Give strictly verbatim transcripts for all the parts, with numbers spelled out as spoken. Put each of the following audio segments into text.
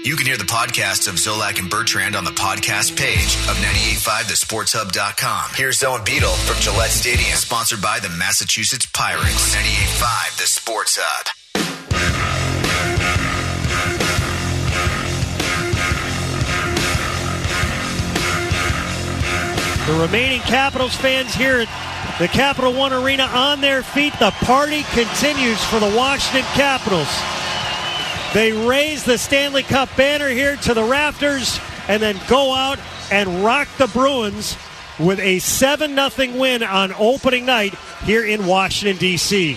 You can hear the podcast of Zolak and Bertrand on the podcast page of ninety-eight point five the sports hub dot com. Here's Zone Beetle from Gillette Stadium, sponsored by the Massachusetts Pirates. ninety-eight point five the Sports Hub. The remaining Capitals fans here at the Capital One Arena on their feet. The party continues for the Washington Capitals. They raise the Stanley Cup banner here to the rafters and then go out and rock the Bruins with a seven nothing win on opening night here in Washington, D C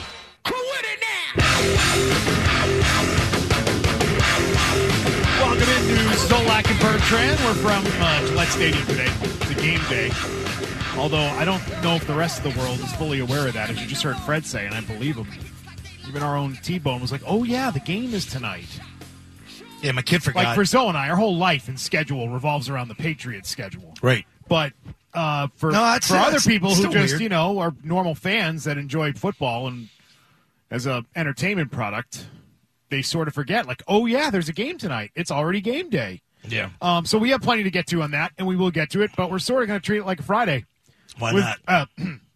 Welcome into Zolak and Bertrand. We're from uh, Gillette Stadium today. It's a game day. Although I don't know if the rest of the world is fully aware of that, as you just heard Fred say, and I believe him. Even our own T-Bone was like, oh, yeah, the game is tonight. Yeah, my kid forgot. Like for Zoe and I, our whole life and schedule revolves around the Patriots schedule. Right. But uh, for, no, for other people who just, weird. you know, are normal fans that enjoy football and as a entertainment product, they sort of forget, like, oh, yeah, there's a game tonight. It's already game day. Yeah. Um, so we have plenty to get to on that, and we will get to it, but we're sort of going to treat it like a Friday. Why With, not? Uh,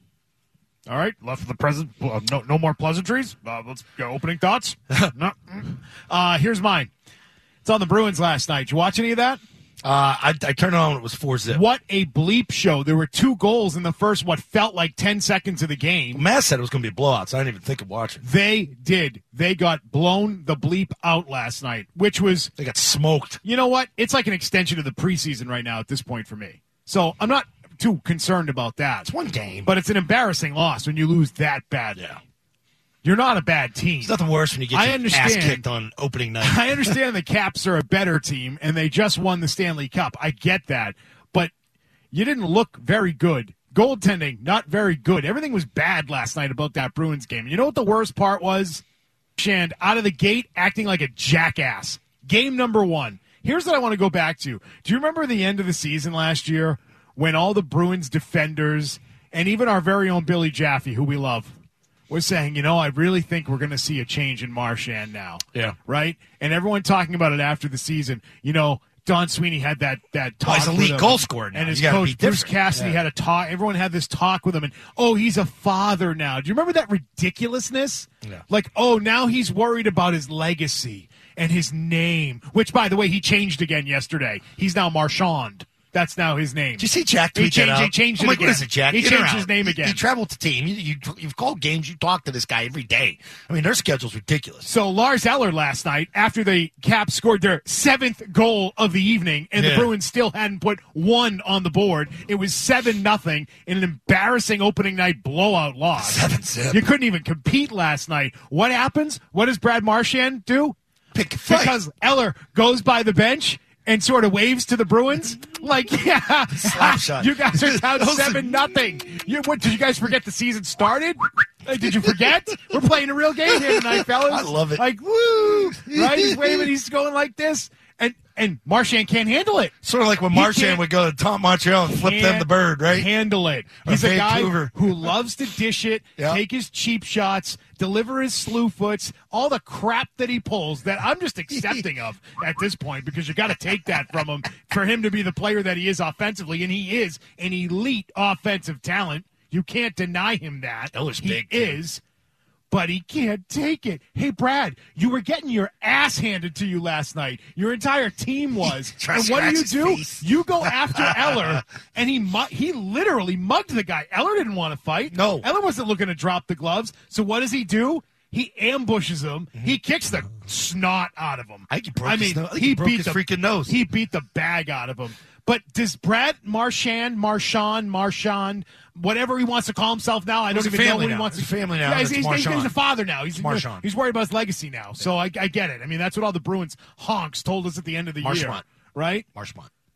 all right, left for the present. Uh, no, no more pleasantries. Uh, let's go. Opening thoughts. no. Uh, here's mine. It's on the Bruins last night. Did you watch any of that? Uh, I, I turned it on when it was four zip. What a bleep show. There were two goals in the first, what felt like ten seconds of the game. Matt said it was going to be a blowout, so I didn't even think of watching. They did. They got blown the bleep out last night, which was... They got smoked. You know what? It's like an extension of the preseason right now at this point for me. So I'm not too concerned about that. It's one game. But it's an embarrassing loss when you lose that badly. Yeah. You're not a bad team. It's nothing worse when you get I your understand. ass kicked on opening night. I understand the Caps are a better team, and they just won the Stanley Cup. I get that. But you didn't look very good. Goaltending, not very good. Everything was bad last night about that Bruins game. You know what the worst part was? Shand, out of the gate, acting like a jackass. Game number one. Here's what I want to go back to. Do you remember the end of the season last year when all the Bruins defenders and even our very own Billy Jaffe, who we love, was saying, you know, I really think we're going to see a change in Marchand now. Yeah. Right? And everyone talking about it after the season. You know, Don Sweeney had that, that talk Oh, he's a with elite him. goal scorer now. And his You gotta coach, be Bruce different. Cassidy, Yeah. had a talk. Everyone had this talk with him. And, oh, he's a father now. Do you remember that ridiculousness? Yeah. Like, oh, now he's worried about his legacy and his name, which, by the way, he changed again yesterday. He's now Marchand. That's now his name. Did you see Jack He tweet that changed, out? he changed I'm it like, again. what is it, Jack? He In or changed out? his name again. You travel to team. You, you, you've called games. You talk to this guy every day. I mean, their schedule's ridiculous. So Lars Eller last night, after the Caps scored their seventh goal of the evening, and Yeah. the Bruins still hadn't put one on the board, it was seven nothing in an embarrassing opening night blowout loss. Seven zip. You couldn't even compete last night. What happens? What does Brad Marchand do? Pick a fight. Because Eller goes by the bench and sort of waves to the Bruins, like, yeah, Slap shot. you guys are down Those are- seven nothing. You, what, did you guys forget the season started? Uh, Did you forget? We're playing a real game here tonight, fellas. I love it. Like, woo, right? He's waving, he's going like this, and and Marchand can't handle it. Sort of like when He Marchand can't- would go to Tom Montreal and flip them Can't the bird, right? Handle it. Or He's a guy Vancouver. who loves to dish it, Yeah. take his cheap shots, deliver his slew foots, all the crap that he pulls that I'm just accepting of at this point, because you got to take that from him for him to be the player that he is offensively, and he is an elite offensive talent. You can't deny him that. Eller's he big, too. is. But he can't take it. Hey, Brad, you were getting your ass handed to you last night. Your entire team was. Trying And to what do you scratch his do? face. You go after Eller, and he mu- he literally mugged the guy. Eller didn't want to fight. No. Eller wasn't looking to drop the gloves. So what does he do? He ambushes him. He kicks the snot out of him. I think he broke I his mean, nose. I think he, he broke beat his the freaking nose. He beat the bag out of him. But does Brad Marchand, Marchand, Marchand, whatever he wants to call himself now, I don't He's a even know family what he now. wants He's to a family now. Yeah, he's, It's he's, he's, Marchand. he's a father now. He's Marchand. He's worried about his legacy now. So I, I get it. I mean, that's what all the Bruins honks told us at the end of the year, Marchand. right? Marchand.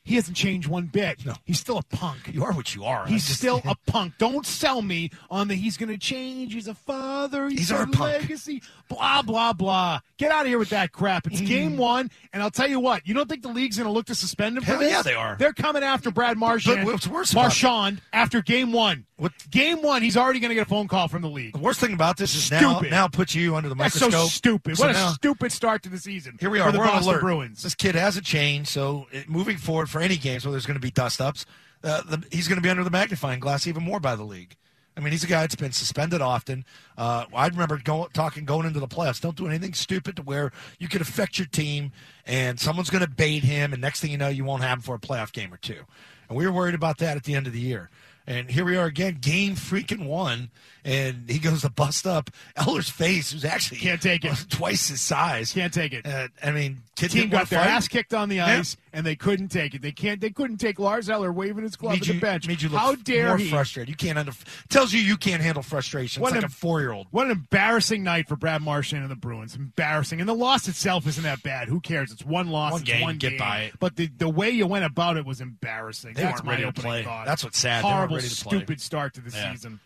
He hasn't changed one bit. No. He's still a punk. You are what you are. He's I just- still a punk. Don't sell me on the he's going to change. He's a father. He's, He's a our punk. legacy. Blah, blah, blah. Get out of here with that crap. It's game one, and I'll tell you what. You don't think the league's going to look to suspend him for Hell this? yeah, they are. They're coming after Brad Marchand, But what's worse about Marchand after game one. What- Game one, he's already going to get a phone call from the league. The worst thing about this is now, Stupid. now puts you under the That's microscope. so stupid. So What a now- stupid start to the season. Here we are. for the We're on Boston alert. Bruins. This kid hasn't changed, so it, moving forward for any games where there's going to be dust-ups, uh, the, he's going to be under the magnifying glass even more by the league. I mean, he's a guy that's been suspended often. Uh, I remember go, talking going into the playoffs, don't do anything stupid to where you could affect your team, and someone's going to bait him, and next thing you know, you won't have him for a playoff game or two. And we were worried about that at the end of the year. And here we are again, game freaking one, and he goes to bust up Eller's face, who's actually Can't take it. twice his size. Can't take it. Uh, I mean, kid Team didn't wanna got their fight. ass kicked on the ice, and they couldn't take it. They can't. They couldn't take Lars Eller waving his glove Made at you, the bench. made you look How dare more he? frustrated. You can't handle. Tells you you can't handle frustration. What It's like an- a four-year-old. What an embarrassing night for Brad Marchand and the Bruins. Embarrassing. And the loss itself isn't that bad. Who cares? It's one loss. One it's game, one get game. by it. But the, the way you went about it was embarrassing. They That's weren't my ready to opening play. thought. That's what's sad. They weren't Horrible, ready to play. stupid start to the Yeah. season.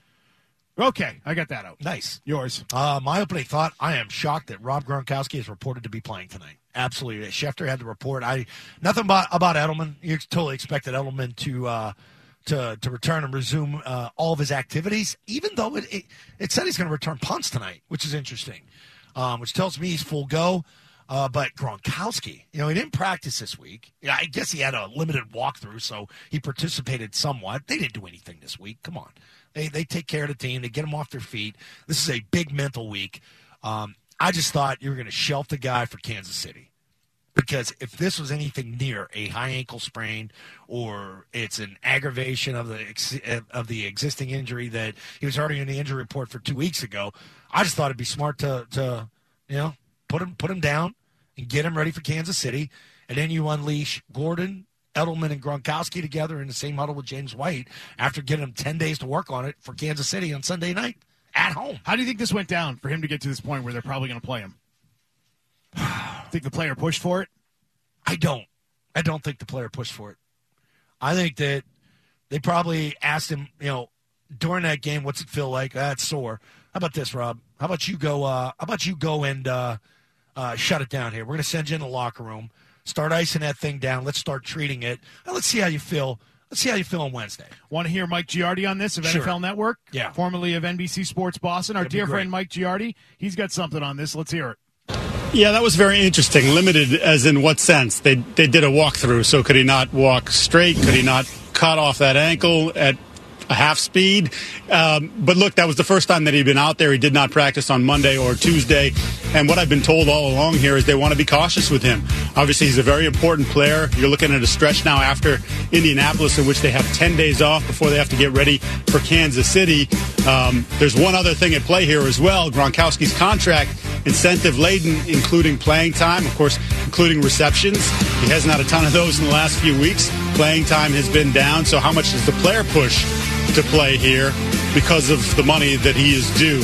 Okay, I got that out. Nice. Yours. Uh, my opening thought, I am shocked that Rob Gronkowski is reported to be playing tonight. Absolutely. Schefter had the report. I Nothing about, about Edelman. You totally expected Edelman to uh, to to return and resume uh, all of his activities, even though it, it, it said he's going to return punts tonight, which is interesting, um, which tells me he's full go. Uh, but Gronkowski, you know, he didn't practice this week. Yeah, I guess he had a limited walkthrough, so he participated somewhat. They didn't do anything this week. Come on. They they take care of the team. They get them off their feet. This is a big mental week. Um, I just thought you were going to shelf the guy for Kansas City. Because if this was anything near a high ankle sprain or it's an aggravation of the ex- of the existing injury that he was already in the injury report for two weeks ago, I just thought it'd be smart to, to you know, put him put him down and get him ready for Kansas City, and then you unleash Gordon, Edelman, and Gronkowski together in the same huddle with James White after getting him ten days to work on it for Kansas City on Sunday night at home. How do you think this went down for him to get to this point where they're probably going to play him? Think the player pushed for it? I don't. I don't think the player pushed for it. I think that they probably asked him, you know, during that game, what's it feel like? Ah, it's sore. How about this, Rob? How about you go? Uh, how about you go and uh, uh, shut it down here? We're going to send you in the locker room. Start icing that thing down. Let's start treating it. And let's see how you feel. Let's see how you feel on Wednesday. Want to hear Mike Giardi on this of Sure. N F L Network? Yeah. Formerly of N B C Sports Boston. Our That'd be dear great. friend Mike Giardi. He's got something on this. Let's hear it. Yeah, that was very interesting. Limited as in what sense? They they did a walkthrough, so could he not walk straight? Could he not cut off that ankle at a half speed? Um, but look, that was the first time that he'd been out there. He did not practice on Monday or Tuesday. And what I've been told all along here is they want to be cautious with him. Obviously, he's a very important player. You're looking at a stretch now after Indianapolis in which they have ten days off before they have to get ready for Kansas City. Um, there's one other thing at play here as well. Gronkowski's contract, incentive-laden, including playing time, of course, including receptions. He hasn't had a ton of those in the last few weeks. Playing time has been down. So how much does the player push to play here because of the money that he is due?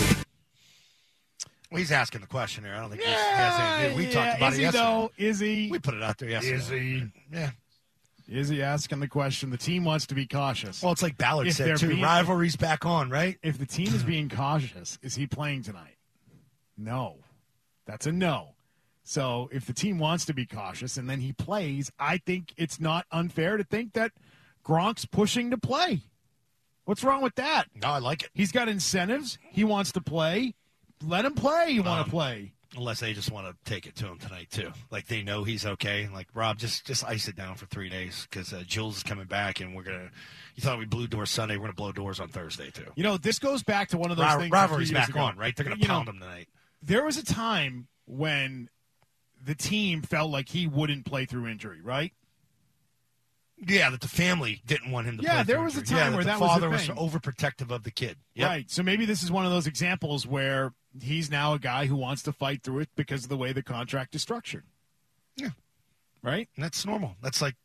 Well, he's asking the question here. I don't think he's, Yeah, he has anything. We yeah. talked about Is it he, yesterday. though? Is he? We put it out there yesterday. Is he? Yeah. Is he asking the question? The team wants to be cautious. Well, it's like Ballard If said, they're too. being- Rivalry's back on, right? if the team is being cautious, is he playing tonight? No. That's a no. So if the team wants to be cautious and then he plays, I think it's not unfair to think that Gronk's pushing to play. What's wrong with that? No, I like it. He's got incentives. He wants to play. Let him play. You want Um, to play. Unless they just want to take it to him tonight, too. Like, they know he's okay. Like, Rob, just just ice it down for three days because uh, Jules is coming back, and we're going to – you thought we blew doors Sunday. We're going to blow doors on Thursday, too. You know, this goes back to one of those Rival- things. a few rivalry's years back ago. on, right? They're going to You know, pound him tonight. There was a time when the team felt like he wouldn't play through injury, right? Yeah, that the family didn't want him to Yeah, play. there through was a injury. time yeah, where the that was the father was thing. overprotective of the kid. Yep. Right. So maybe this is one of those examples where he's now a guy who wants to fight through it because of the way the contract is structured. Yeah. Right? And that's normal. That's like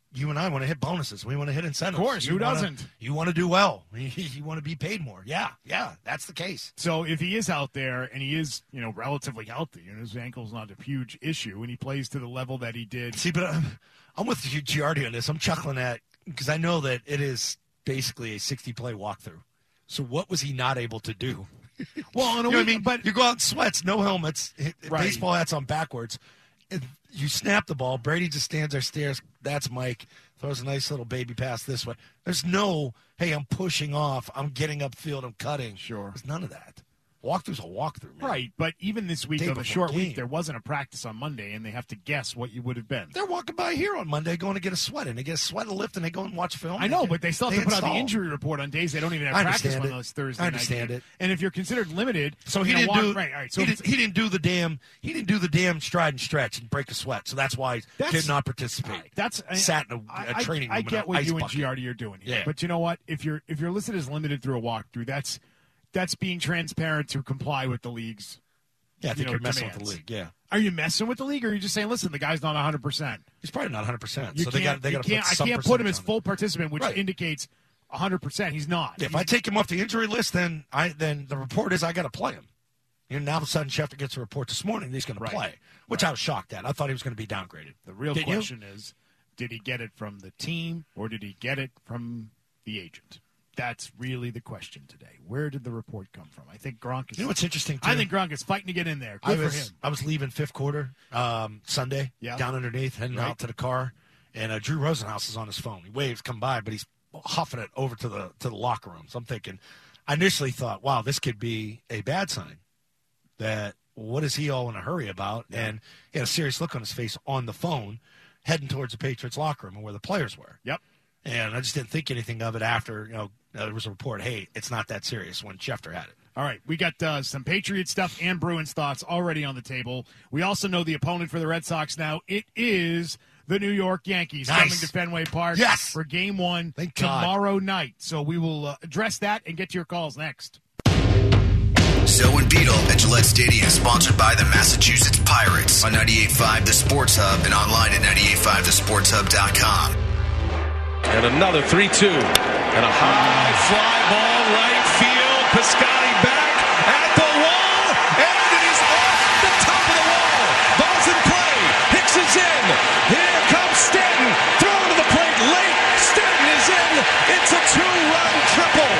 you and I want to hit bonuses. We want to hit incentives. Of course, you who wanna, doesn't? You want to do well. You want to be paid more. Yeah, yeah, that's the case. So if he is out there and he is, you know, relatively healthy and his ankle's not a huge issue and he plays to the level that he did. See, but I'm, I'm with Giardi on this. I'm chuckling at because I know that it is basically a sixty-play walkthrough. So what was he not able to do? Well, in a you know week, what I mean? but you go out in sweats, no helmets, hit, Right. baseball hats on backwards. If you snap the ball. Brady just stands there, stares. That's Mike. Throws a nice little baby pass this way. There's no, hey, I'm pushing off. I'm getting upfield. I'm cutting. Sure. There's none of that. Walkthrough's a walkthrough, man. right, but even this week Day on the before short game. week, there wasn't a practice on Monday, and they have to guess what you would have been. They're walking by here on Monday going to get a sweat, and they get a sweat and a lift, and they go and watch film. I know, but they still have to put out the install. injury report on days they don't even have I practice understand on it. those Thursday I night understand games. it. And if you're considered limited, So he you know, didn't walk, do right. All right. So he, if didn't, it's- he didn't do the damn he didn't do the damn stride and stretch and break a sweat. So that's why he That's- did not participate. Right, That's I- sat in a, I- a I- training room. I in get an what ice you and bucket. Giardi are doing here, Yeah. but you know what? If you're if you're listed as limited through a walkthrough, that's that's being transparent to comply with the league's. Yeah, I think you know, you're messing with the demands. league. Yeah, Are you messing with the league, or are you just saying, listen, the guy's not one hundred percent? he's probably not one hundred percent. You So they can't. got they you got to can't put I some can't put him percentage as on it. full participant, which Right. indicates one hundred percent. He's not. If He's- I take him off the injury list, then I then the report is I got to play him. And now all of a sudden Schefter gets a report this morning that he's going to Right. play, which I was shocked at. I thought he was going to be downgraded. the real Didn't you? question is, did he get it from the team or did he get it from the agent? That's really the question today. Where did the report come from? I think Gronk is. You know what's interesting, too? I think Gronk is fighting to get in there. Good I for was him. I was leaving fifth quarter um, Sunday, Yeah. down underneath, heading Right. out to the car, and uh, Drew Rosenhaus is on his phone. He waves, come by, but he's huffing it over to the to the locker room. So I'm thinking, I initially thought, wow, this could be a bad sign. That what is he all in a hurry about? And he had a serious look on his face on the phone, heading towards the Patriots locker room and where the players were. Yep. And I just didn't think anything of it after, you know, there was a report, hey, it's not that serious when Schefter had it. All right, we got uh, some Patriot stuff and Bruins thoughts already on the table. We also know the opponent for the Red Sox now. It is the New York Yankees Nice. coming to Fenway Park Yes. for Game One Thank God. tomorrow night. So we will uh, address that and get to your calls next. Zoe and Beetle at Gillette Stadium, sponsored by the Massachusetts Pirates on ninety-eight point five The Sports Hub and online at ninety-eight point five the sports hub dot com. And another three two. And a high fly ball right field. Piscotty back at the wall. And it is off the top of the wall. Ball's in play. Hicks is in. Here comes Stanton. Thrown to the plate late. Stanton is in. It's a two-run triple.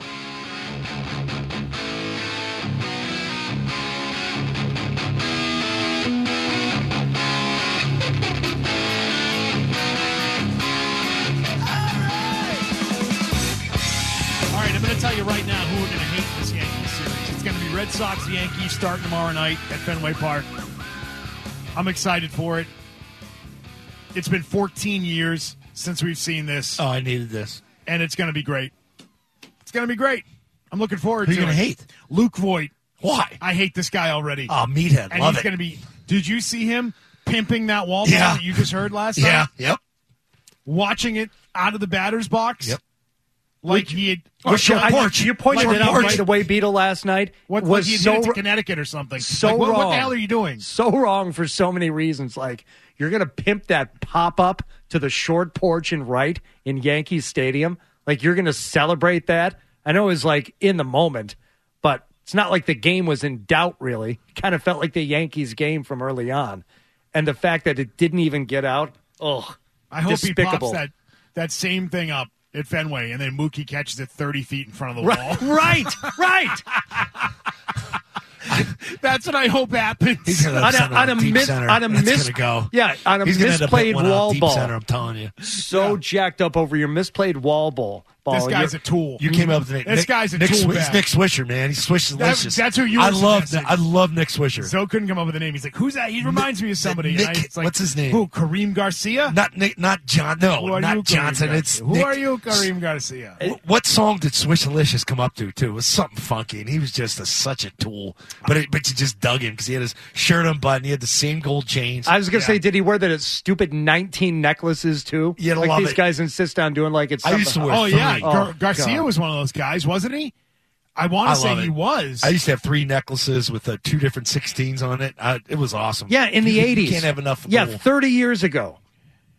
All right, I'm going to tell you right now who we're going to hate this Yankees series. It's going to be Red Sox Yankees starting tomorrow night at Fenway Park. I'm excited for it. It's been fourteen years since we've seen this, Oh, I needed this. and it's going to be great. It's going to be great. I'm looking forward Who to you it. going to hate? Luke Voigt. Why? I hate this guy already. Oh, meathead. and Love he's it. going to be. Did you see him pimping that wall ball Yeah. that you just heard last yeah. night? Yep. Watching it out of the batter's box? Yep. Like he had. What's your like- porch? You pointed Like it out porch. right away, Beetle, last night. What was like he had so hit it to wr- Connecticut or something? so Like, what, wrong. what the hell are you doing? so wrong for so many reasons. Like, you're going to pimp that pop up to the short porch and right in Yankee Stadium. Like, you're going to celebrate that. I know it was like in the moment, but it's not like the game was in doubt, really. It kind of felt like the Yankees game from early on. And the fact that it didn't even get out, ugh. I hope despicable. he pops that, that same thing up at Fenway, and then Mookie catches it thirty feet in front of the Right, wall. right, right. That's what I hope happens. He's gonna On a- send it on a deep mis- center. on a That's mis- gonna go. yeah, on a He's gonna end up misplayed hitting one out wall deep ball. Center, I'm telling you. So jacked up over your misplayed wall ball. ball. This guy's You're- a tool. You came up with Nick. This Nick, guy's a Nick, tool Swi- bag. He's Nick Swisher, man. He's Swish That- delicious. that's who you I were love. suggesting. I love Nick Swisher. Zoe couldn't come up with a name. He's like, who's that? He reminds me of somebody. Nick- and I, it's like, what's his name? Who? Kareem Garcia? Not Nick. Not John. No, Who are not you, Kareem Johnson. Garcia? It's Who Nick. are you, Kareem Garcia? Wh- What song did Swish Delicious come up to? Too it was something funky, and he was just a, such a tool. But it, but you just dug him because he had his shirt unbuttoned. He had the same gold chains. I was gonna Yeah. say, did he wear that stupid nineteen necklaces too? You like love these it. guys insist on doing like it's. I used to something- wear Oh, yeah. three. Gar- Oh, Garcia God. was one of those guys, wasn't he? I want I to say love he it. was. I used to have three necklaces with uh, two different sixteens on it. I, it was awesome. Yeah, in the You- you eighties. can't have enough. Yeah, gold. thirty years ago.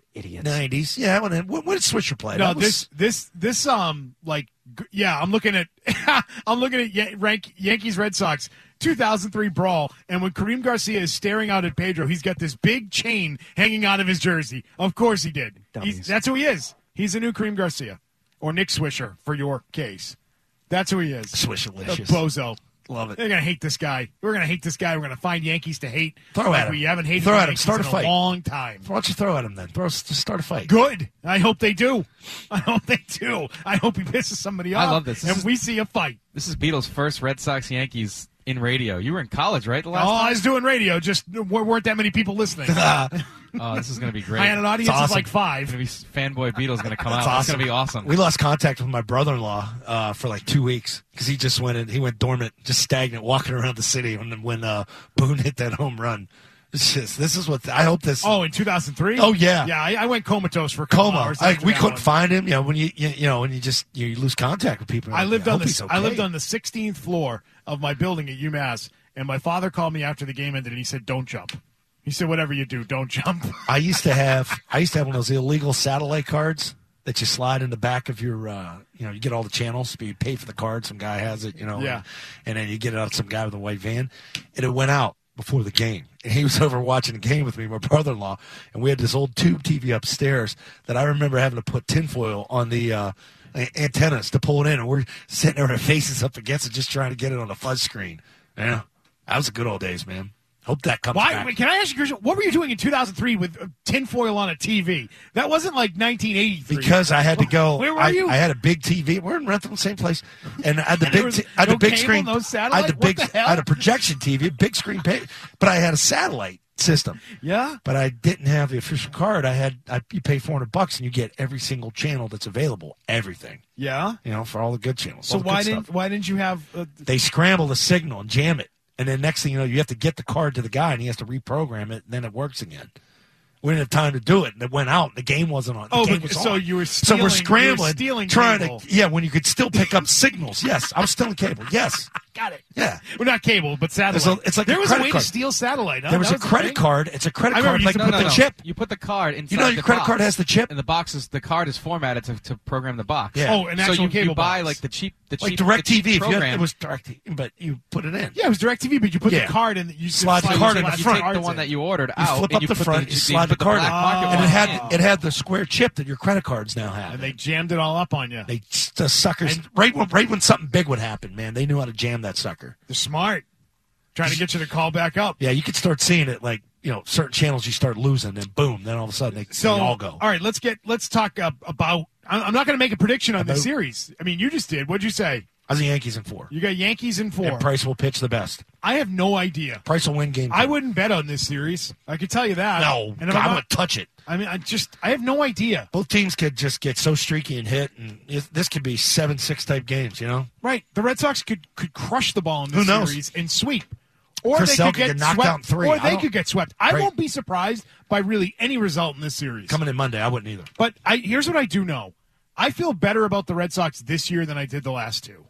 Idiots. nineties. Yeah, when, when did Swisher play? No, That was- this this this um like g- yeah, I'm looking at I'm looking at Yan- rank Yankees Red Sox two thousand three brawl, and when Kareem Garcia is staring out at Pedro, he's got this big chain hanging out of his jersey. Of course he did. He's, that's who he is. He's the new Kareem Garcia or Nick Swisher for your case. That's who he is. Swisherlicious. A bozo. Love it. They're gonna hate this guy. We're gonna hate this guy. We're gonna find Yankees to hate. Throw like at him. We haven't hated Throw the at him. Yankees Start a in fight. a long time. Why don't you throw at him then? Throw, just start a fight. Good. I hope they do. I hope they do. I hope he pisses somebody off. I love this. This And is- we see a fight. This is Beatles' first Red Sox Yankees in radio. You were in college, right? The last Oh, time? I was doing radio. Just there weren't that many people listening. I Oh, this is going to be great. had an audience awesome. of like five. It's going to be fanboy Beatles going to come out. That's It's going to be awesome. We lost contact with my brother-in-law uh, for like two weeks because he just went in, he went dormant, just stagnant, walking around the city when when uh, Boone hit that home run. It's just this is what I hope this. Oh, in two thousand three? Oh, yeah. Yeah, I, I went comatose for a couple Coma. hours. I, after we that couldn't one. find him. You know when you you, you know when you just you lose contact with people. I lived I on hope the he's okay. I lived on the sixteenth floor of my building at UMass, and my father called me after the game ended, and he said, "Don't jump." He said, "Whatever you do, don't jump." I used to have I used to have one of those illegal satellite cards that you slide in the back of your uh, you know you get all the channels, but you pay for the card. Some guy has it, you know, Yeah. and, and then you get it out of some guy with a white van, and it went out before the game. And he was over watching the game with me, my brother-in-law, and we had this old tube T V upstairs that I remember having to put tinfoil on the uh, a- antennas to pull it in, and we're sitting there with our faces up against it, just trying to get it on the fuzz screen. Yeah, that was the good old days, man. Hope that comes Why? back. Wait, can I ask you a question? What were you doing in two thousand three with uh, tinfoil on a T V? That wasn't like nineteen eighty-three. Because I had to go. Where were I, you? I had a big T V. We're in Rentham, same place, and I had the And there big. was T- I had no the big cable, screen. no I had satellite? the What big. the hell? I had a projection T V, big screen, pay, but I had a satellite system. Yeah. But I didn't have the official card. I had. I, you pay four hundred bucks and you get every single channel that's available. Everything. Yeah. You know, for all the good channels. So all the why good didn't stuff. why didn't you have? Uh, They scramble the signal and jam it, and then next thing you know, you have to get the card to the guy, and he has to reprogram it, and then it works again. We didn't have time to do it, and it went out. And the game wasn't on. The Oh, game but- was so on. you were so we're stealing- you were scrambling, stealing trying cable. to yeah. When you could still pick up signals, yes, I was stealing cable. Yes, got it. yeah. Well, not cable, but satellite. It's a- it's like there a was a credit way card. to steal satellite. Huh? There was That a the credit thing? card. It's a credit I remember card you like used with to the put the- chip. You put the card inside You know, the your credit box, card has the chip. and the box is the card is formatted to, to program the box. Yeah. Oh, an so actual you, cable you buy box. like the cheap, the Like cheap, DirecTV. the cheap If you had, program. it was DirecTV, but you put it in. Yeah, it was DirecTV, but you put Yeah. the card in. You Slide the just card in slide the front. You take the cards one in. that you ordered You out, flip and up you the put front, the, you slide the put card black in, market and one it had in. it had the square chip that your credit cards now have. and they jammed it all up on you. They the suckers And- right when right when something big would happen, man. They knew how to jam that sucker. They're smart, trying to get you to call back up. Yeah, you could start seeing it like you know certain channels you start losing, and boom, then all of a sudden they, So they all go. all right, let's get let's talk uh, about. I'm I'm not going to make a prediction on this About- series. I mean, you just did. What'd you say? I was the Yankees in four. You got Yankees in four. And Price will pitch the best. I have no idea. Price will win game. I two. wouldn't bet on this series. I could tell you that. No, and if God, I'm I not- wouldn't touch it. I mean, I just I have no idea. Both teams could just get so streaky and hit, and it, this could be seven six type games. You know, Right, the Red Sox could could crush the ball in this Who knows? series and sweep, or Chris they Sale could could get, get knocked swept, out in three. or I they don't- could get swept. I Right. won't be surprised by really any result in this series. coming in Monday, I wouldn't either. But I, here's what I do know: I feel better about the Red Sox this year than I did the last two.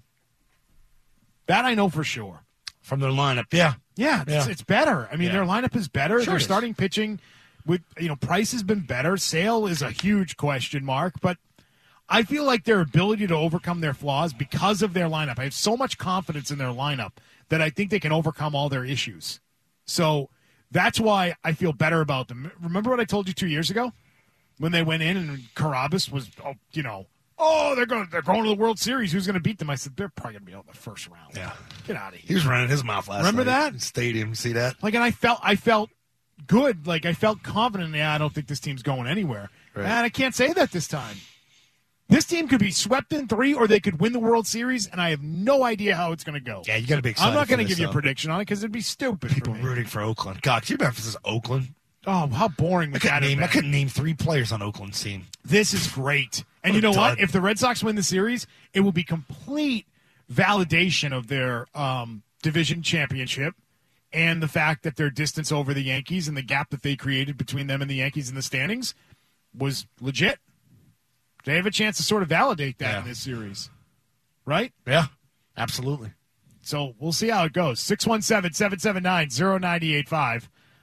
That I know for sure. From their lineup, yeah, Yeah, it's, Yeah. it's better. I mean, Yeah. their lineup is better. Sure Their it is. starting pitching with you know Price has been better. Sale is a huge question mark, but I feel like their ability to overcome their flaws because of their lineup. I have so much confidence in their lineup that I think they can overcome all their issues. So that's why I feel better about them. Remember what I told you two years ago when they went in and Carabas was, oh, you know, oh they're going they're going to the World Series. Who's going to beat them? I said they're probably going to be out in the first round. Yeah. Get out of he here. was running his mouth last. Remember night that? in the stadium? See that? Like, and I felt I felt good. Like I felt confident. Yeah, I don't think this team's going anywhere. Right. And I can't say that this time. This team could be swept in three, or they could win the World Series, and I have no idea how it's going to go. Yeah, you got to be excited. I'm not going to to give you a prediction on it because it'd be stupid. People for me. rooting for Oakland. God, can you remember if this is Oakland? Oh, how boring I would couldn't that have name. I been? couldn't name three players on Oakland's team. This is great. And What you know a what? dud. If the Red Sox win the series, it will be complete validation of their um, division championship and the fact that their distance over the Yankees and the gap that they created between them and the Yankees in the standings was legit. They have a chance to sort of validate that Yeah. in this series. Right? Yeah, absolutely. So we'll see how it goes. six one seven, seven seven nine, zero nine eight five.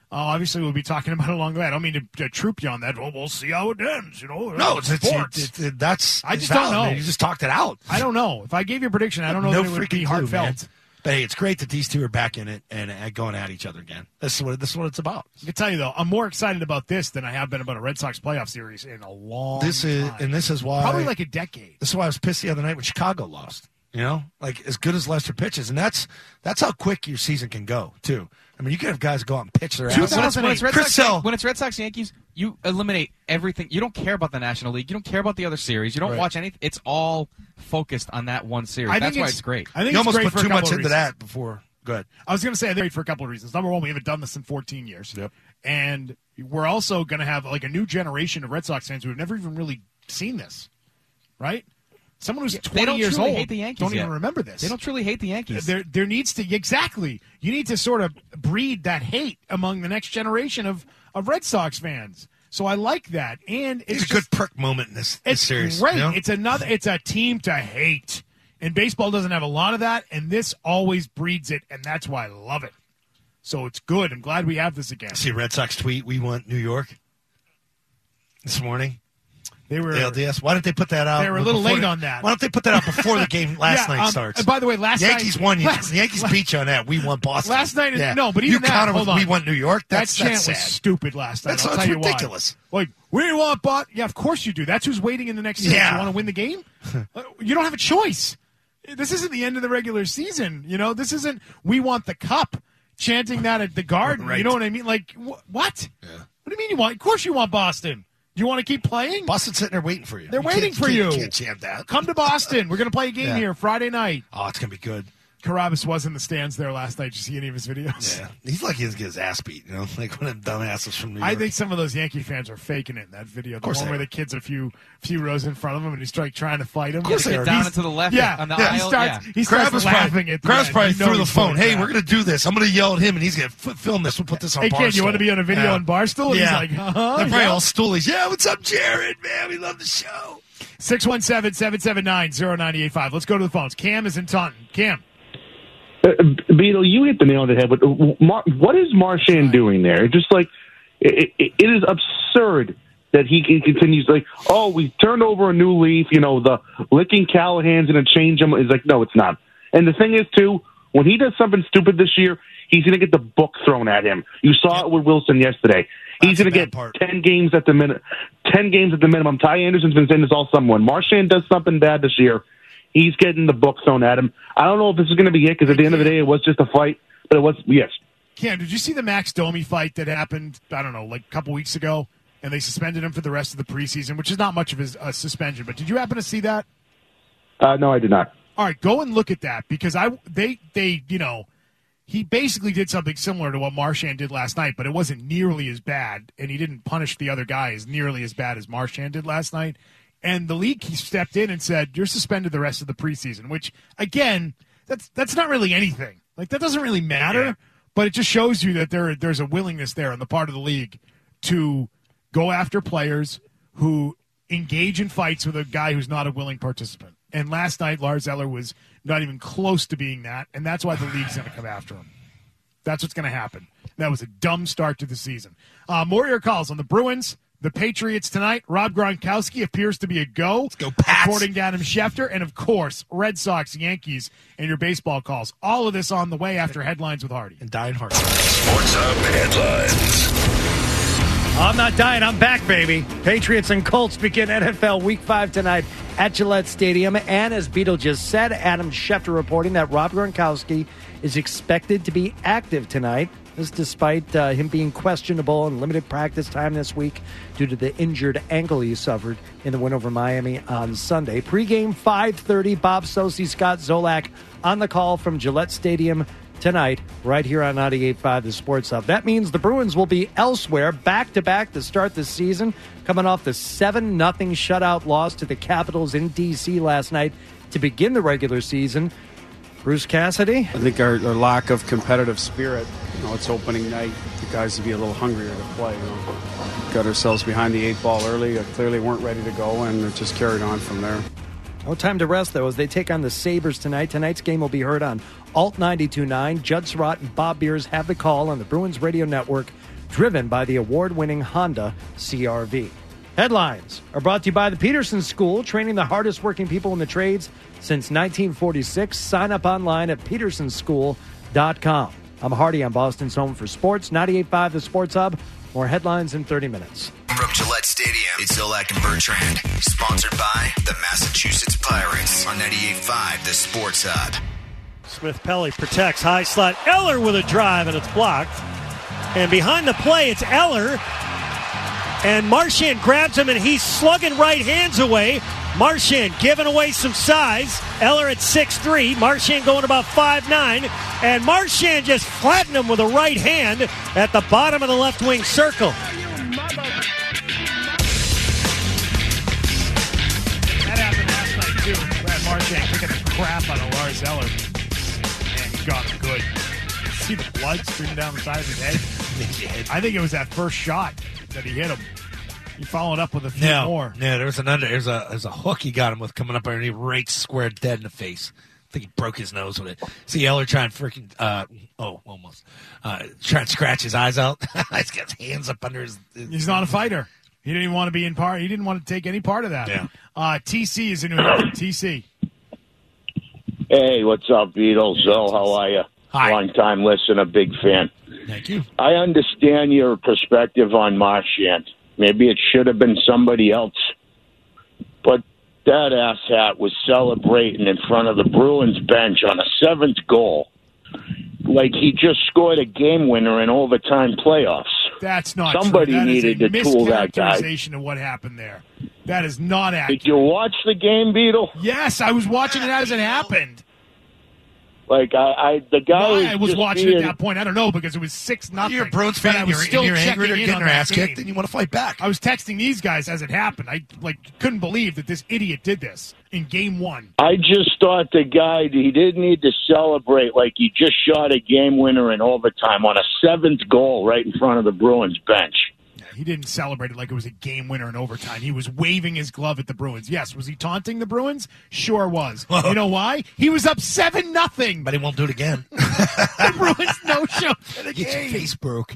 Uh, obviously, we'll be talking about it along the way. I don't mean to, to troop you on that. Well, we'll see how it ends. You know, No, it's, it's, sports. it's, it's, that's I just valid, don't know. man. You just talked it out. I don't know. If I gave you a prediction, I don't know no that it would freaking be clue, heartfelt. man. But hey, it's great that these two are back in it and uh, going at each other again. This is what this is what it's about. I can tell you though, I'm more excited about this than I have been about a Red Sox playoff series in a long This is time. and this is why Probably like a decade. This is why I was pissed the other night when Chicago lost. You know, like as good as Lester pitches, and that's that's how quick your season can go too. I mean, you can have guys go out and pitch their ass When off. it's, when, it's Red Chris Sox, Sale. when it's Red Sox Yankees, you eliminate everything. You don't care about the National League. You don't care about the other series. You don't Right. watch anything. It's all focused on that one series. I think That's why it's- it's great. I think You it's almost great put for a too couple much of into reasons. that before. Go ahead. I was going to say I think it's great for a couple of reasons. Number one, we haven't done this in fourteen years. Yep. And we're also going to have like a new generation of Red Sox fans who have never even really seen this, right? Someone who's Yeah, they twenty don't years truly old hate the Yankees don't yet. even remember this. They don't truly hate the Yankees. There, there needs to exactly. You need to sort of breed that hate among the next generation of, of Red Sox fans. So I like that, and it's, It's a good just- prick moment in this, this It's series. great. you know? It's another. It's a team to hate, and baseball doesn't have a lot of that, and this always breeds it, and that's why I love it. So it's good. I'm glad we have this again. See a Red Sox tweet. We want New York this morning. They were The L D S. Why didn't they put that out? They were a little before late the- on that. Why don't they put that out before the game last Yeah, night um, starts? By the way, last Yankees night, won. You, last- the Yankees beat you on that. We won Boston. Last night, is, Yeah. no, but you even that, counter hold with on. we won New York. That's that chant that's was sad. stupid last night. That's- I'll that's tell you ridiculous. Why. Like we want Bot. Yeah, of course you do. That's who's waiting in the next series. Yeah. You want to win the game? Uh, you don't have a choice. This isn't the end of the regular season. You know, this isn't. We want the cup. Chanting that at the Garden. Right. You know what I mean? Like wh- what? Yeah. What do you mean you want? Of course you want Boston. You want to keep playing? Boston's sitting there waiting for you. They're You waiting can't- for can't- you. Can't chant that. Come to Boston. We're going to play a game Yeah. here Friday night. Oh, it's gonna be good. Carabas was in the stands there last night. Did you see any of his videos? Yeah, he's like he doesn't get his ass beat. You know, like one of them dumbasses from New York. I think some of those Yankee fans are faking it in that video. The course one they where are. the kid's a few few rows in front of him and he's like trying to fight him. Of course they Get are. down He's- and to the left yeah, on the yeah, he aisle. starts, yeah. he starts Krabs laughing probably, at the Krabs end. probably You know threw the he's phone. doing Hey, that. we're going to do this. I'm going to yell at him, and he's going to film this. We'll put this on Hey, Barstool. kid, you want to be on a video yeah. on Barstool? And Yeah. he's like, uh-huh. They're probably yeah. all stoolies. Yeah, what's up, Jared? Man, we love the show. six one seven, seven seven nine, zero nine eight five. Let's go to the phones. Cam is in Taunton. Cam. Uh, Beetle, you hit the nail on the head. But Mar- what is Marchand doing there? It's just like it, it, it is absurd that he, he continues like, oh, we turned over a new leaf. You know, the licking Callahan's going to change him. It's like, no, it's not. And the thing is, too, when he does something stupid this year, he's going to get the book thrown at him. You saw Yep. it with Wilson yesterday. He's That's going the to bad get part. ten games at the minute, ten games at the minimum. Ty Anderson's been saying this all summer. When Marchand does something bad this year, he's getting the book thrown at him. I don't know if this is going to be it because at the end of the day, it was just a fight. But it was, yes. Cam, did you see the Max Domi fight that happened, I don't know, like a couple weeks ago? And they suspended him for the rest of the preseason, which is not much of his uh, suspension. But did you happen to see that? Uh, no, I did not. All right, go and look at that because I they they you know he basically did something similar to what Marchand did last night, but it wasn't nearly as bad, and he didn't punish the other guy as nearly as bad as Marchand did last night. And the league he stepped in and said, "You're suspended the rest of the preseason," which again, that's that's not really anything. Like that doesn't really matter, Yeah. but it just shows you that there there's a willingness there on the part of the league to go after players who engage in fights with a guy who's not a willing participant. And last night, Lars Eller was not even close to being that, and that's why the league's going to come after him. That's what's going to happen. That was a dumb start to the season. Uh, more of your calls on the Bruins, the Patriots tonight. Rob Gronkowski appears to be a go. Let's go, Pats. According to Adam Schefter. And, of course, Red Sox, Yankees, and your baseball calls. All of this on the way after Headlines with Hardy. And dying hard. Sports Hub headlines. I'm not dying. I'm back, baby. Patriots and Colts begin N F L Week five tonight at Gillette Stadium. And as Beetle just said, Adam Schefter reporting that Rob Gronkowski is expected to be active tonight. This despite uh, him being questionable and limited practice time this week due to the injured ankle he suffered in the win over Miami on Sunday. Pre-game five thirty, Bob Socci, Scott Zolak on the call from Gillette Stadium tonight, right here on ninety-eight point five The Sports Hub. That means the Bruins will be elsewhere back-to-back to start the season, coming off the seven nothing shutout loss to the Capitals in D C last night to begin the regular season. Bruce Cassidy? I think our, our lack of competitive spirit, you know, it's opening night, the guys to be a little hungrier to play. You know. Got ourselves behind the eight ball early, uh, clearly weren't ready to go, and it just carried on from there. No time to rest, though, as they take on the Sabres tonight. Tonight's game will be heard on Alt ninety-two point nine. Judd Surratt and Bob Beers have the call on the Bruins Radio Network driven by the award-winning Honda C R V. Headlines are brought to you by the Peterson School, training the hardest working people in the trades since nineteen forty-six. Sign up online at peterson school dot com. I'm Hardy on Boston's Home for Sports, ninety-eight point five The Sports Hub. More headlines in thirty minutes. From Gillette Stadium, it's Zolak and Bertrand. Sponsored by the Massachusetts Pirates on ninety-eight point five The Sports Hub. Smith Pelly protects high slot. Eller with a drive, and it's blocked. And behind the play, it's Eller. And Marchand grabs him, and he's slugging right hands away. Marchand giving away some size. Eller at six three. Marchand going about five nine. And Marchand just flattened him with a right hand at the bottom of the left wing circle. That happened last night, too. Brad Marchand kicking the crap out of Lars Eller. Man, he got him good. See the blood streaming down the side of his head? I think it was that first shot that he hit him. He followed up with a few no, more. No, there was an under. There's a there's a hook he got him with coming up there, and he raked square dead in the face. I think he broke his nose with it. See Eller trying freaking uh oh almost uh trying to scratch his eyes out. He's got his hands up under his. his He's not a fighter. He didn't even want to be in part. He didn't want to take any part of that. Yeah. Uh, T C is in New York. T C. Hey, what's up, Beatles? Zo, how are you? Hi. Long time listener, big fan. Thank you. I understand your perspective on Marchand. Maybe it should have been somebody else. But that asshat was celebrating in front of the Bruins bench on a seventh goal. Like he just scored a game winner in overtime playoffs. That's not Somebody true. That needed is a to tool that guy. mischaracterization of what happened there. That is not accurate. Did you watch the game, Beetle? Yes, I was watching it as it happened. Like I, I the guy Why was, I was just watching being, at that point, I don't know, because it was six nothing. You're a Bruins fan. I was You're, still you're checking angry. They're in getting on their that ass game. kicked, and you want to fight back. I was texting these guys as it happened. I like couldn't believe that this idiot did this in game one. I just thought the guy, he didn't need to celebrate like he just shot a game winner in overtime on a seventh goal right in front of the Bruins bench. He didn't celebrate it like it was a game winner in overtime. He was waving his glove at the Bruins. Yes, was he taunting the Bruins? Sure was. You know why? He was up seven nothing. But he won't do it again. The Bruins no show for the Get your game. face broke.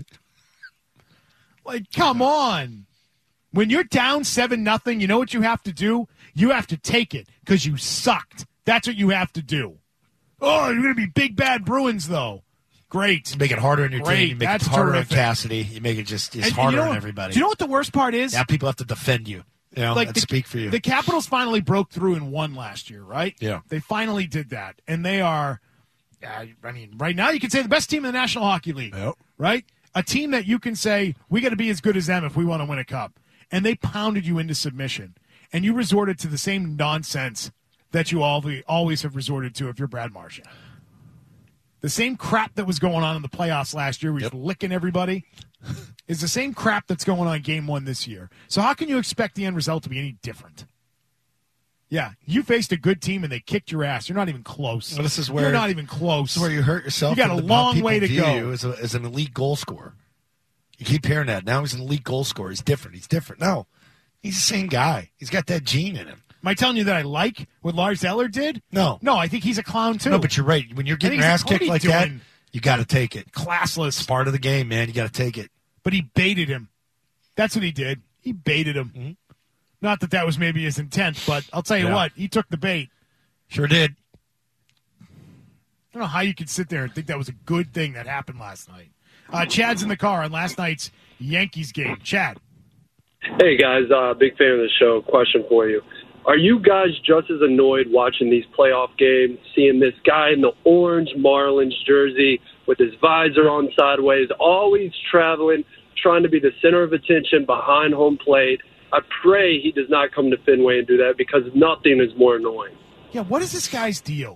Like, come on. When you're down seven nothing, you know what you have to do? You have to take it because you sucked. That's what you have to do. Oh, you're going to be big bad Bruins, though. Great. You make it harder on your Great. team. You make That's it harder terrific. on Cassidy. You make it just it's And harder you know on what- everybody. Do you know what the worst part is? Now people have to defend you. You know, Like and the- speak for you. The Capitals finally broke through and won last year, right? Yeah. They finally did that. And they are, uh, I mean, right now you can say the best team in the National Hockey League, Yep. right? A team that you can say, we got to be as good as them if we want to win a cup. And they pounded you into submission. And you resorted to the same nonsense that you always, always have resorted to if you're Brad Marchand. The same crap that was going on in the playoffs last year, where Yep. he's licking everybody, is the same crap that's going on game one this year. So how can you expect the end result to be any different? Yeah, you faced a good team and they kicked your ass. You're not even close. Well, this is where you're not even close. This is where you hurt yourself. You got and a the- how long people way to view go. You as, a, as an elite goal scorer. You keep hearing that. Now he's an elite goal scorer. He's different. He's different. No, he's the same guy. He's got that gene in him. Am I telling you that I like what Lars Eller did? No. No, I think he's a clown too. No, but you're right. When you're getting your I ass think kicked like he's that, doing you got to take it. classless. It's part of the game, man. You got to take it. But he baited him. That's what he did. He baited him. Mm-hmm. Not that that was maybe his intent, but I'll tell you Yeah. what, he took the bait. Sure did. I don't know how you could sit there and think that was a good thing that happened last night. Uh, Chad's in the car on last night's Yankees game. Chad. Hey, guys. Uh, big fan of the show. Question for you. Are you guys just as annoyed watching these playoff games, seeing this guy in the orange Marlins jersey with his visor on sideways, always traveling, trying to be the center of attention behind home plate? I pray he does not come to Fenway and do that because nothing is more annoying. Yeah, what is this guy's deal?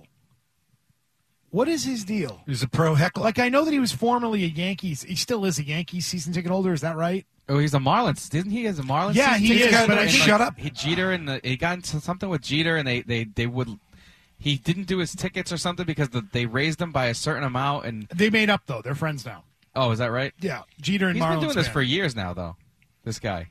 What is his deal? He's a pro heckler. Like, I know that he was formerly a Yankees. He still is a Yankees season ticket holder. Is that right? Oh, he's a Marlins, isn't he? As a Marlins, Yeah, season he ticket is, holder? but I And, think- like, Shut up. He Jeter and the he got into something with Jeter, and they, they, they would he didn't do his tickets or something because the, they raised them by a certain amount. And They made up, though. They're friends now. oh, is that right? Yeah, Jeter and He's Marlins. been doing this fan. for years now, though. This guy.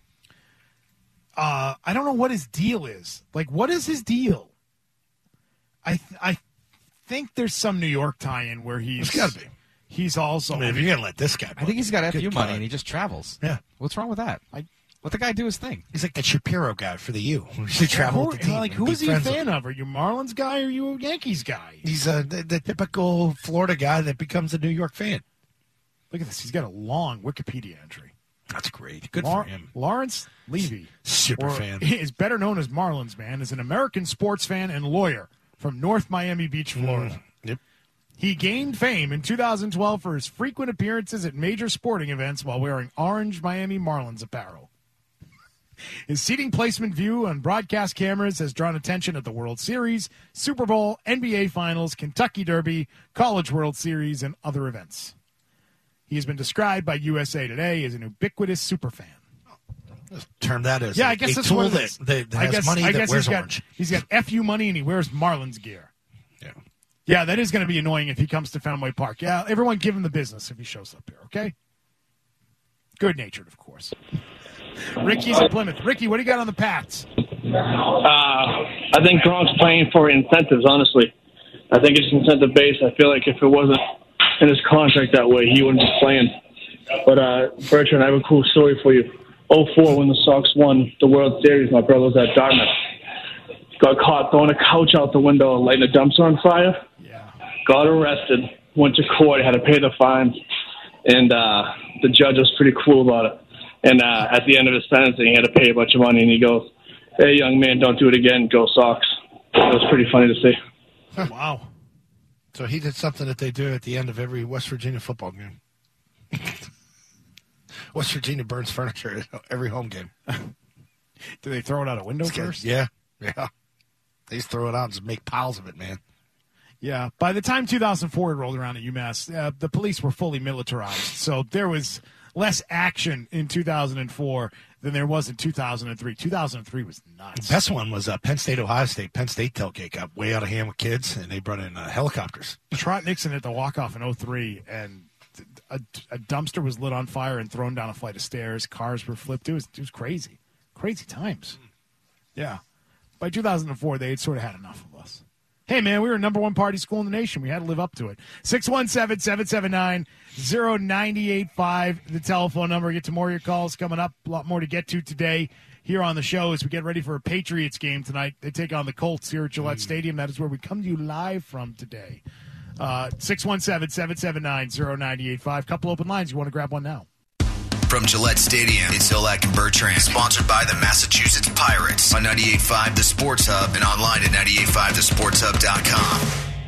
Uh, I don't know what his deal is. Like, what is his deal? I th- I think there's some New York tie-in where he's It's got to be. He's also. I mean, if you're going to let this guy. I think he's got F U Good money God. and he just travels. Yeah. What's wrong with that? I, Let the guy do his thing. He's like that Shapiro guy for the U. He should travel who, with the team. like, and who be is he a friends with fan of? Are you Marlins guy or are you a Yankees guy? He's uh, the, the typical Florida guy that becomes a New York fan. Look at this. He's got a long Wikipedia entry. That's great. Good Lar- for him. Lawrence Levy, Super or fan. is better known as Marlins man, is an American sports fan and lawyer from North Miami Beach, Florida. Mm, yep. He gained fame in two thousand twelve for his frequent appearances at major sporting events while wearing orange Miami Marlins apparel. His seating placement view on broadcast cameras has drawn attention at the World Series, Super Bowl, N B A Finals, Kentucky Derby, College World Series, and other events. He has been described by U S A Today as an ubiquitous superfan. Term that as Yeah, a, I guess a that's tool what it that, is. that, that I has guess, money I that guess wears he's got, orange. He's got F U money and he wears Marlins gear. Yeah. Yeah, that is going to be annoying if he comes to Fenway Park. Yeah, everyone give him the business if he shows up here, okay? Good-natured, of course. Ricky's in Plymouth. Ricky, what do you got on the Pats? Uh, I think Gronk's playing for incentives, honestly. I think it's incentive-based. I feel like if it wasn't in his contract that way, he wouldn't be playing. But, uh, Bertrand, I have a cool story for you. oh four, when the Sox won the World Series, my brother was at Dartmouth. Got caught throwing a couch out the window, lighting a dumpster on fire. Yeah. Got arrested, went to court, had to pay the fines, and uh, the judge was pretty cool about it. And uh, at the end of his sentencing, he had to pay a bunch of money, and he goes, "Hey, young man, don't do it again. Go Sox." It was pretty funny to see. Wow. So he did something that they do at the end of every West Virginia football game. West Virginia burns furniture at every home game. Do they throw it out a window first? Yeah, yeah. They just throw it out and just make piles of it, man. Yeah. By the time two thousand four rolled around at UMass, uh, the police were fully militarized. So there was less action in two thousand four than there was in two thousand three. two thousand three was nuts. The best one was uh, Penn State, Ohio State. Penn State tailgate got way out of hand with kids, and they brought in uh, helicopters. Trot Nixon at the walk-off in oh three, and a, a dumpster was lit on fire and thrown down a flight of stairs. Cars were flipped. It was, it was crazy. Crazy times. Yeah. By two thousand four, they had sort of had enough of us. Hey, man, we were number one party school in the nation. We had to live up to it. six one seven, seven seven nine, zero nine eight five, the telephone number. Get to more of your calls coming up. A lot more to get to today here on the show as we get ready for a Patriots game tonight. They take on the Colts here at Gillette mm. Stadium. That is where we come to you live from today. Uh, six one seven, seven seven nine, zero nine eight five. Couple open lines. You want to grab one now? From Gillette Stadium, it's Zolak and Bertrand, sponsored by the Massachusetts Pirates on ninety-eight point five The Sports Hub and online at ninety-eight point five the sports hub dot com.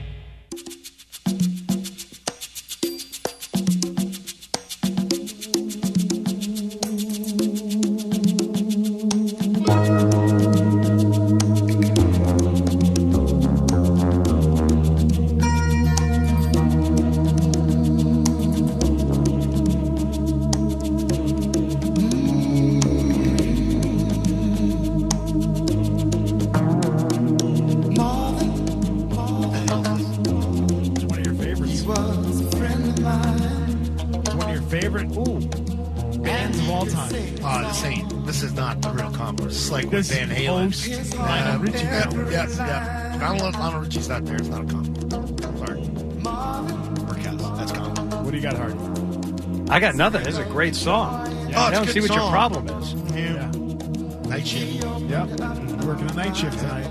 Like with Van Halen. Lionel Richie. Yeah, yeah, yeah. Lionel, Lionel Richie's not there. It's not a compliment. Sorry. Workhouse. That's compliment. What do you got, Hardy? I got nothing. This is a great song. Yeah. Oh, I don't it's a see good what song. your problem is. Yeah. yeah. Night shift. Yep. Working a night shift tonight.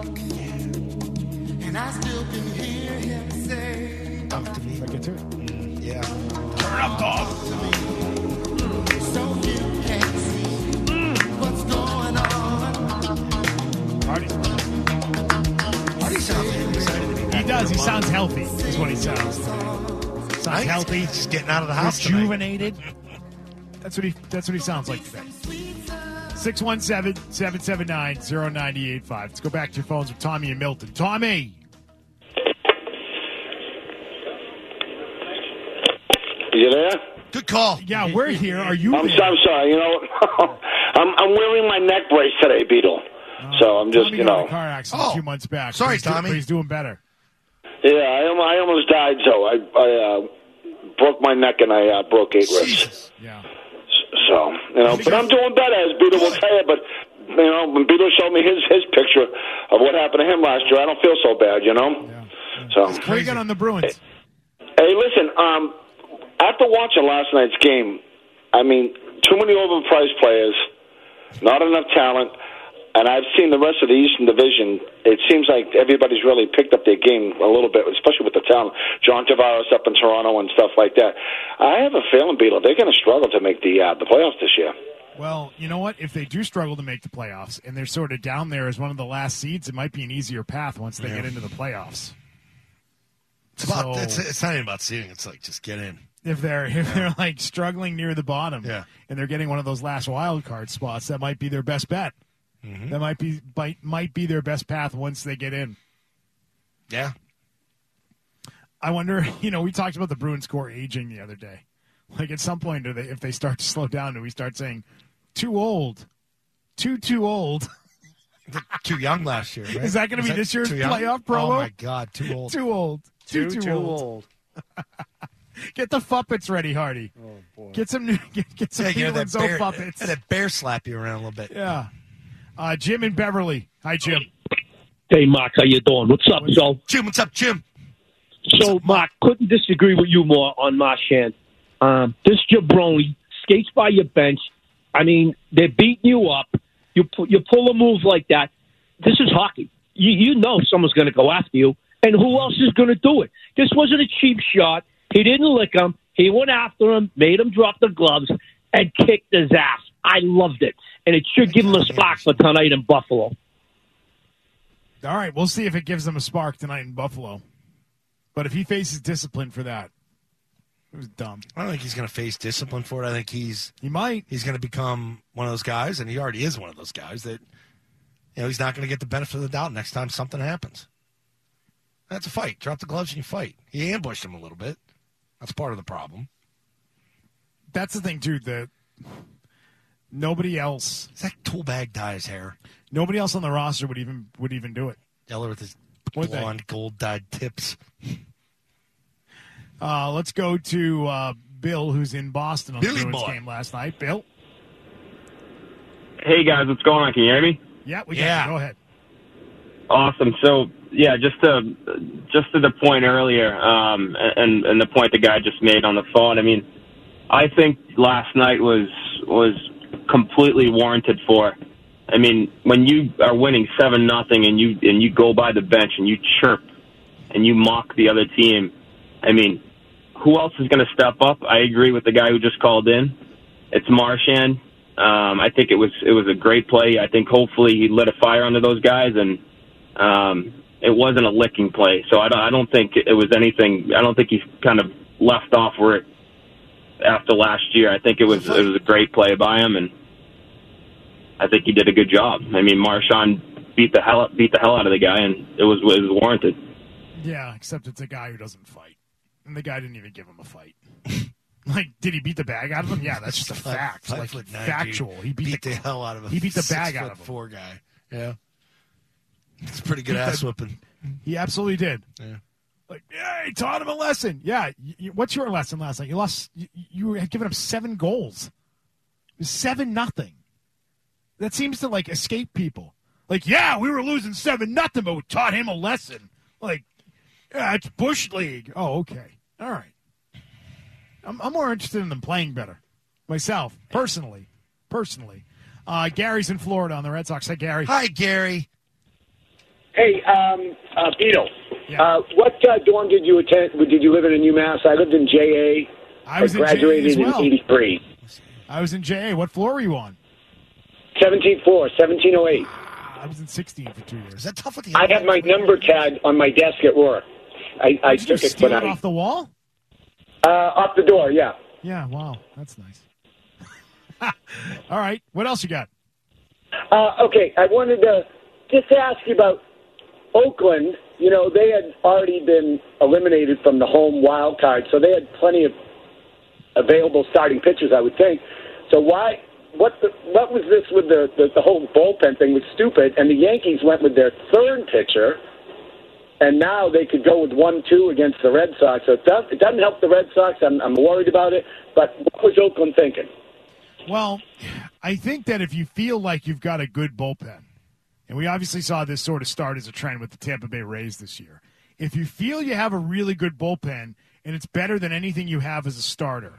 And I still can hear him say, Up to me. If I get to it. Mm, yeah. Turn up, dog. so you can't see what's going on. Hardy. Hardy sounds excited to be He does. He sounds healthy, is what he sounds. Sounds healthy. He's just getting out of the house rejuvenated. That's what he. That's what he sounds like today. six one seven, seven seven nine, zero nine eight five. Let's go back to your phones with Tommy and Milton. Tommy. You there? Good call. Yeah, we're here. Are you? I'm, there? so, I'm sorry. You know, I'm I'm wearing my neck brace today, Beetle. Uh, so I'm just Tommy you got in know. a car accident Oh. a few months back. Sorry, he's do- Tommy. but he's doing better. Yeah, I, am, I almost died. So I I uh, broke my neck and I uh, broke eight ribs. Jesus. Yeah. So you know, but I'm doing better, as Beetle will tell you. But you know, when Beetle showed me his his picture of what happened to him last year, I don't feel so bad. You know. Yeah. So What do you got on the Bruins? Hey, listen, um, after watching last night's game, I mean, too many overpriced players, not enough talent, and I've seen the rest of the Eastern Division. It seems like everybody's really picked up their game a little bit, especially with the talent. John Tavares up in Toronto and stuff like that. I have a feeling, Beetle, they're going to struggle to make the uh, the playoffs this year. Well, you know what? If they do struggle to make the playoffs and they're sort of down there as one of the last seeds, it might be an easier path once they Yeah. get into the playoffs. It's, about, So- it's, it's not even about seeding. It's like, just get in. If they're if they're like struggling near the bottom, Yeah. and they're getting one of those last wild card spots, that might be their best bet. Mm-hmm. That might be might might be their best path once they get in. Yeah. I wonder. You know, we talked about the Bruins core aging the other day. Like at some point, do they, if they start to slow down, do we start saying too old, too too old? Too young last year, right? Is that going to be this year's too young? playoff promo? Oh, my God, too old. Too old. Too Too, too, too old. old. Get the Fuppets ready, Hardy. Oh, boy. Get some new, get, get some Yeah, you know, Peter that and Zoe bear, Fuppets. that bear slap you around a little bit. Yeah. Uh, Jim and Beverly. Hi, Jim. Hey, Mark, how you doing? What's up, Joe? Jim, what's up, Jim? So, Mark, couldn't disagree with you more on Marchand. Um, this jabroni skates by your bench. I mean, they're beating you up. You pu- you pull a move like that. This is hockey. You, you know someone's going to go after you, and who else is going to do it? This wasn't a cheap shot. He didn't lick him. He went after him, made him drop the gloves, and kicked his ass. I loved it, and it should give him a spark for tonight in Buffalo. All right, we'll see if it gives them a spark tonight in Buffalo. But if he faces discipline for that, it was dumb. I don't think he's going to face discipline for it. I think he's he might. He's going to become one of those guys, and he already is one of those guys that you know he's not going to get the benefit of the doubt next time something happens. That's a fight. Drop the gloves and you fight. He ambushed him a little bit. That's part of the problem. That's the thing, too. That nobody else. Does that tool bag dye his hair? Nobody else on the roster would even would even do it. Yeller with his Would they? blonde, gold dyed tips. Uh, let's go to uh, Bill, who's in Boston on Billy the Bruins boy. game last night. Bill? Hey guys, what's going on? Can you hear me? Yeah, we Yeah. got you. Go ahead. Awesome. So yeah, just to just to the point earlier, um, and and the point the guy just made on the phone. I mean, I think last night was was completely warranted for. I mean, when you are winning seven nothing and you and you go by the bench and you chirp and you mock the other team, I mean, who else is going to step up? I agree with the guy who just called in. It's Marchand. Um, I think it was it was a great play. I think hopefully he lit a fire under those guys, and um, it wasn't a licking play. So I don't I don't think it was anything. I don't think he's kind of left off where it after last year. I think it was it was a great play by him, and I think he did a good job. I mean, Marchand beat the hell beat the hell out of the guy, and it was it was warranted. Yeah, except it's a guy who doesn't fight. And the guy didn't even give him a fight. Like, did he beat the bag out of him? Yeah, that's just a Five- fact. five like, foot nine, factual. dude. He beat, Beat the, the hell out of a He beat the six bag out foot of him. four guy. Yeah. It's a pretty good Beat ass the- whipping. He absolutely did. Yeah. Like, yeah, he taught him a lesson. Yeah. y- y- what's your lesson last night? You lost. You, you had given him seven goals. It was seven nothing. That seems to like escape people. Like, yeah, we were losing seven nothing, but we taught him a lesson. Like, yeah, it's Bush League. Oh, okay, all right. I'm, I'm more interested in them playing better, myself personally. Personally, uh, Gary's in Florida on the Red Sox. Hi, Gary. Hi, Gary. Hey, um, uh, Beto, Yeah. uh, what uh, dorm did you attend? Did you live in in UMass? I lived in J A. I was in graduated J A as well. in eighty-three. I was in J A. What floor were you on? seventeen floor, seventeen oh eight. I was in sixteen for two years. Is that tough with the I have my number tag on my desk at work. I, I Did you took it steal when it I off the wall? uh, off the door. Yeah. Yeah, wow, that's nice. All right, what else you got? Uh, okay, I wanted to just ask you about Oakland. You know, they had already been eliminated from the home wild card, so they had plenty of available starting pitchers, I would think. So why? What the, what was this with the, the the whole bullpen thing was stupid, and the Yankees went with their third pitcher, and now they could go with one two against the Red Sox. So it, does, it doesn't help the Red Sox. I'm, I'm worried about it. But what was Oakland thinking? Well, I think that if you feel like you've got a good bullpen, and we obviously saw this sort of start as a trend with the Tampa Bay Rays this year, if you feel you have a really good bullpen and it's better than anything you have as a starter,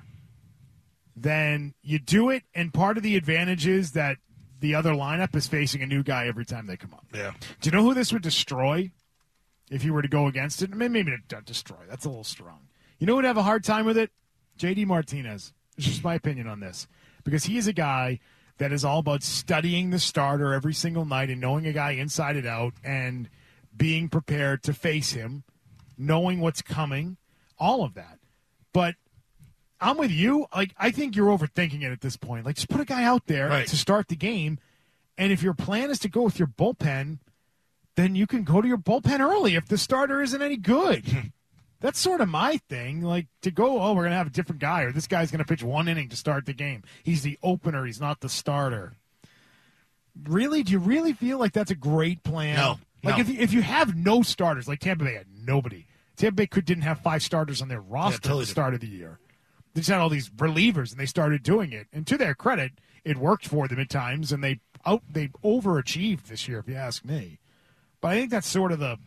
then you do it, and part of the advantage is that the other lineup is facing a new guy every time they come up. Yeah. Do you know who this would destroy if you were to go against it? I mean, maybe not destroy. That's a little strong. You know who would have a hard time with it? J D Martinez. It's just my opinion on this. Because he is a guy that is all about studying the starter every single night and knowing a guy inside and out and being prepared to face him, knowing what's coming, all of that. But I'm with you. Like, I think you're overthinking it at this point. Like, just put a guy out there Right. to start the game, and if your plan is to go with your bullpen, then you can go to your bullpen early if the starter isn't any good. That's sort of my thing. Like, to go, oh, we're going to have a different guy, or this guy's going to pitch one inning to start the game. He's the opener. He's not the starter. Really? Do you really feel like that's a great plan? No. Like, no. if you, if you have no starters, like Tampa Bay had nobody. Tampa Bay could, didn't have five starters on their roster totally at the start of the year. They just had all these relievers, and they started doing it. And to their credit, it worked for them at times, and they out they overachieved this year, if you ask me. But I think that's sort of the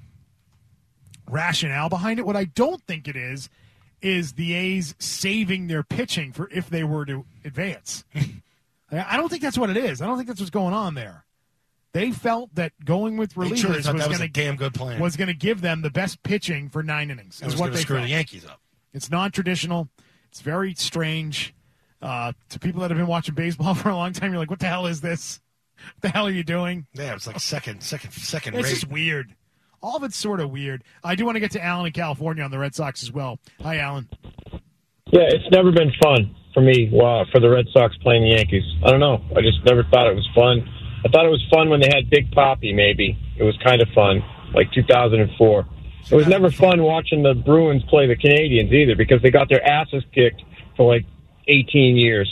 rationale behind it. What I don't think it is, is the A's saving their pitching for if they were to advance. I don't think that's what it is. I don't think that's what's going on there. They felt that going with They truly relievers thought was that was going a damn good plan. was going to give them the best pitching for nine innings. It Is was what gonna they screw felt. the Yankees up. It's non-traditional. It's very strange. Uh, to people that have been watching baseball for a long time, you're like, what the hell is this? What the hell are you doing? Yeah, it's like second, second, second It's rate. just weird. All of it's sort of weird. I do want to get to Alan in California on the Red Sox as well. Hi, Alan. Yeah, it's never been fun for me uh, for the Red Sox playing the Yankees. I don't know. I just never thought it was fun. I thought it was fun when they had Big Papi, maybe. It was kind of fun, like two thousand four. It was never fun watching the Bruins play the Canadians either because they got their asses kicked for like eighteen years.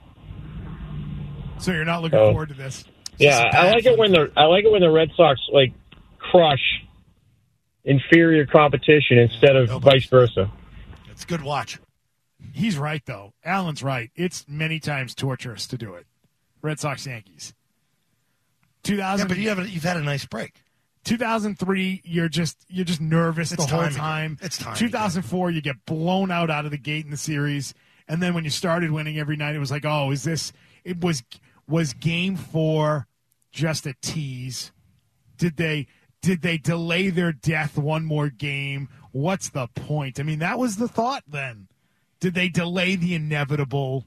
So you're not looking Oh. forward to this? Yeah, I like it when the I like it when the Red Sox like crush inferior competition instead of vice versa. It's a good watch. He's right, though. Alan's right. It's many times torturous to do it. Red Sox Yankees. two thousand Yeah, but you have a, you've had a nice break. two thousand three, you're just you're just nervous It's the whole time again. time. It's time two thousand four, you get blown out out of the gate in the series, and then when you started winning every night, it was like, oh, is this? It was was game four just a tease? Did they did they delay their death one more game? What's the point? I mean, that was the thought then. Did they delay the inevitable?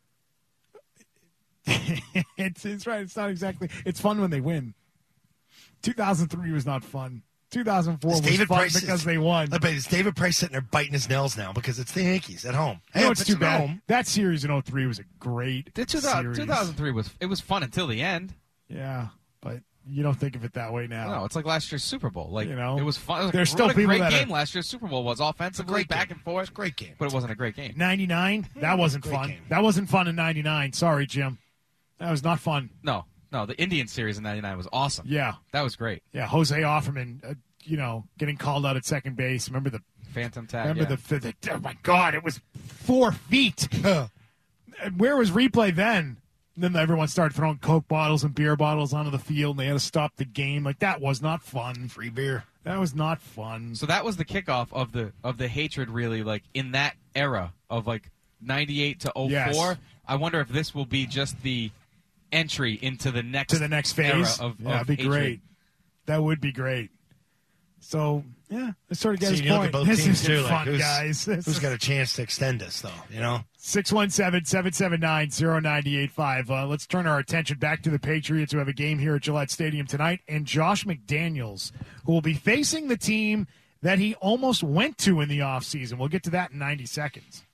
it's it's right. It's not exactly. It's fun when they win. two thousand three was not fun. two thousand four Is was David fun Price because is- they won. But is David Price sitting there biting his nails now because it's the Yankees at home? You know Hey, what's if too it's at bad? home- That series in oh three was a great The two thousand, series. two thousand three was it was fun until the end. Yeah, but you don't think of it that way now. No, it's like last year's Super Bowl. Like You know, it was fun. It was there's a, still what a people great that are- game last year's Super Bowl was offensively great back game. and forth. Great game. But it wasn't a great game. ninety-nine, that wasn't Great fun. game. That wasn't fun in ninety-nine. Sorry, Jim. That was not fun. No, no, the Indian series in ninety-nine was awesome. Yeah. That was great. Yeah, Jose Offerman, uh, you know, getting called out at second base. Remember the Phantom tag. Remember yeah. the, the, oh my God, it was four feet. Where was replay then? And then everyone started throwing Coke bottles and beer bottles onto the field, and they had to stop the game. Like, that was not fun. Free beer. That was not fun. So that was the kickoff of the of the hatred, really, like in that era of like ninety-eight to oh four. Yes. I wonder if this will be just the entry into the next To the next phase? era of, Yeah, of that'd be hatred. great. That would be great. So, yeah, let's sort of get See, his you look point. at both This teams is too. Like fun, who's, guys. This who's is- got a chance to extend this, though? You know. six one seven, seven seven nine, zero nine eight five. Uh, let's turn our attention back to the Patriots, who have a game here at Gillette Stadium tonight, and Josh McDaniels, who will be facing the team that he almost went to in the offseason. We'll get to that in ninety seconds.